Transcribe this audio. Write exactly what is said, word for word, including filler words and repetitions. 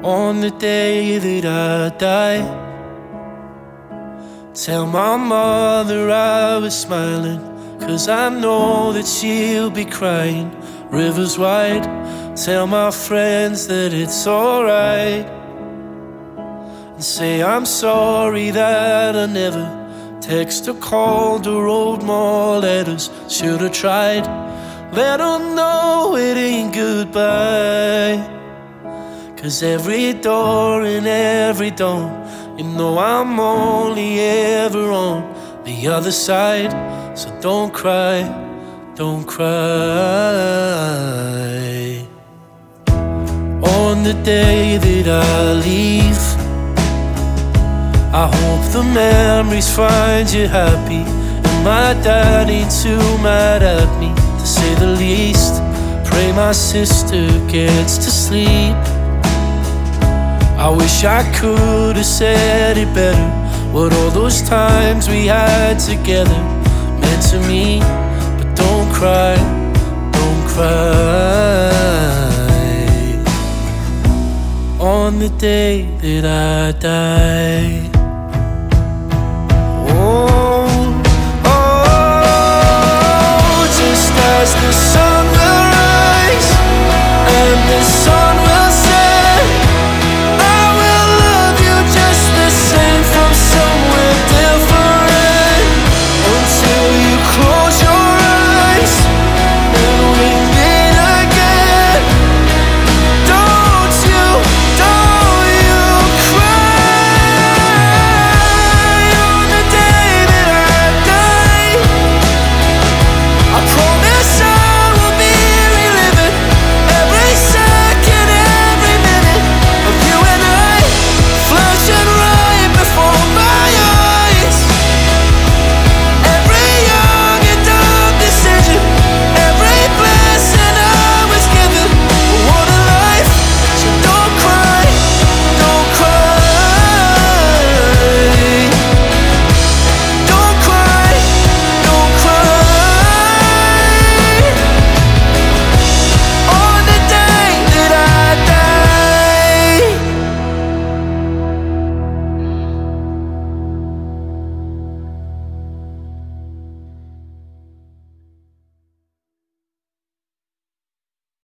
On the day that I die, tell my mother I was smiling, 'cause I know that she'll be crying. Rivers wide, tell my friends that it's alright, and say I'm sorry that I never text or called or wrote more letters. Should've tried, let them know it ain't goodbye, 'cause every door and every dawn, you know I'm only ever on the other side. So don't cry, don't cry. On the day that I leave, I hope the memories find you happy, and my dad ain't too mad at me, to say the least. Pray my sister gets to sleep. I wish I could have said it better, what all those times we had together meant to me. But don't cry, don't cry. On the day that I die, oh, oh, just as the sun